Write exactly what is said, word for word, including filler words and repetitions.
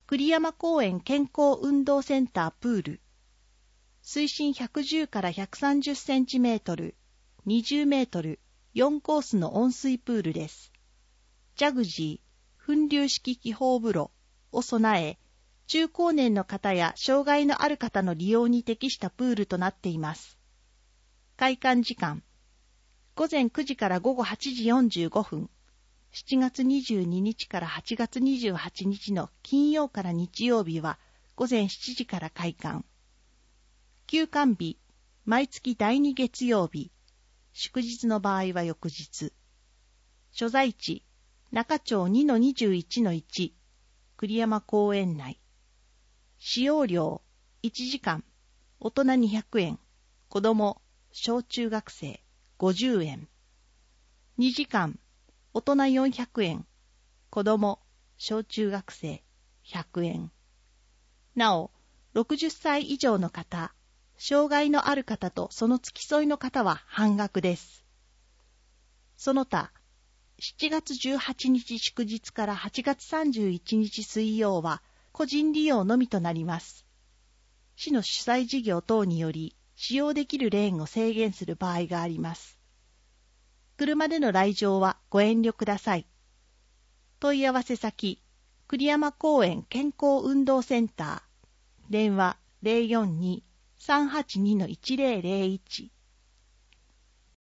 栗山公園健康運動センタープール。水深ひゃくじゅうからひゃくさんじゅっセンチメートル、にじゅうメートル、よんコースの温水プールです。ジャグジー、噴流式気泡風呂を備え、中高年の方や障害のある方の利用に適したプールとなっています。開館時間、ごぜんくじからごごはちじよんじゅうごふん、しちがつにじゅうににちからはちがつにじゅうはちにちの金曜から日曜日はごぜんしちじから開館。休館日、毎月だいに月曜日、祝日の場合は翌日。所在地、中町 にのにじゅういちのいち、栗山公園内。使用料、いちじかん、大人にひゃくえん、子供、小中学生、ごじゅうえん。にじかん、大人よんひゃくえん、子供、小中学生、ひゃくえん。なお、ろくじゅっさい以上の方、障害のある方とその付き添いの方は半額です。その他、しちがつじゅうはちにち祝日からはちがつさんじゅういちにち水曜は個人利用のみとなります。市の主催事業等により使用できるレーンを制限する場合があります。車での来場はご遠慮ください。問い合わせ先、栗山公園健康運動センター、電話 ゼロよんに さんはちに いちゼロゼロいち